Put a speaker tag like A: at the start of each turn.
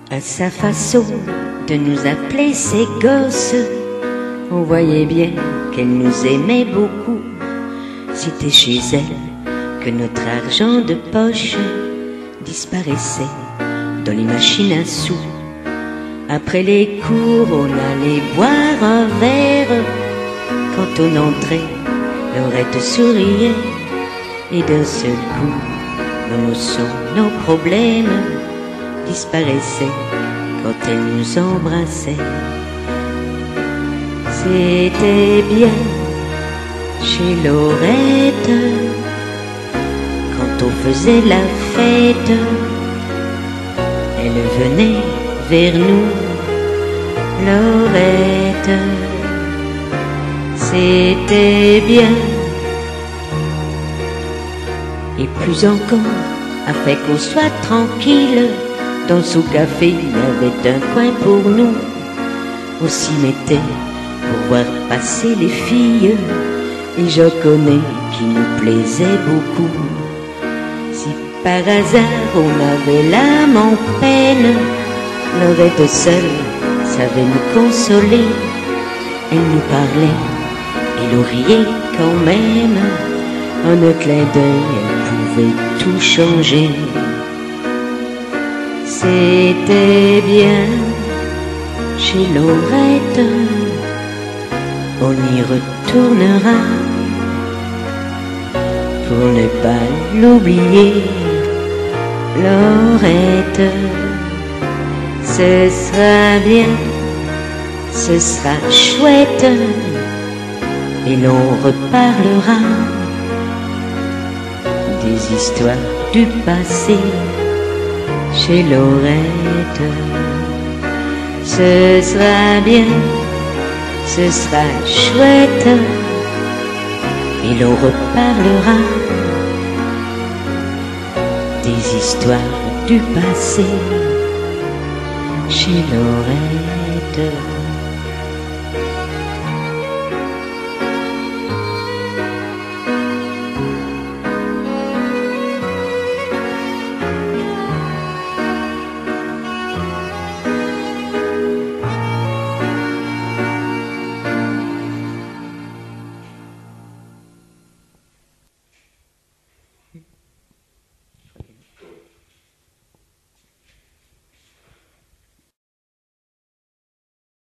A: À sa façon de nous appeler ses gosses, on voyait bien qu'elle nous aimait beaucoup. C'était chez elle que notre argent de poche disparaissait dans les machines à sous. Après les cours, on allait boire un verre. Quand on entrait, Laurette souriait, et d'un seul coup, nos notions, nos problèmes disparaissaient quand elle nous embrassait. C'était bien chez Laurette quand on faisait la fête. Elle venait vers nous, Laurette. C'était bien. Et plus encore, afin qu'on soit tranquille, dans son café, il y avait un coin pour nous. On s'y mettait pour voir passer les filles, et je connais qui nous plaisait beaucoup. Si par hasard on avait l'âme en peine, Laurette seule savait nous consoler. Elle nous parlait et l'on riait quand même. En un clin d'œil, elle pouvait tout changer. C'était bien chez Laurette, on y retournera pour ne pas l'oublier. Laurette, ce sera bien, ce sera chouette, et l'on reparlera des histoires du passé chez Laurette. Ce sera bien, ce sera chouette, et l'on reparlera des histoires du passé chez Laurette.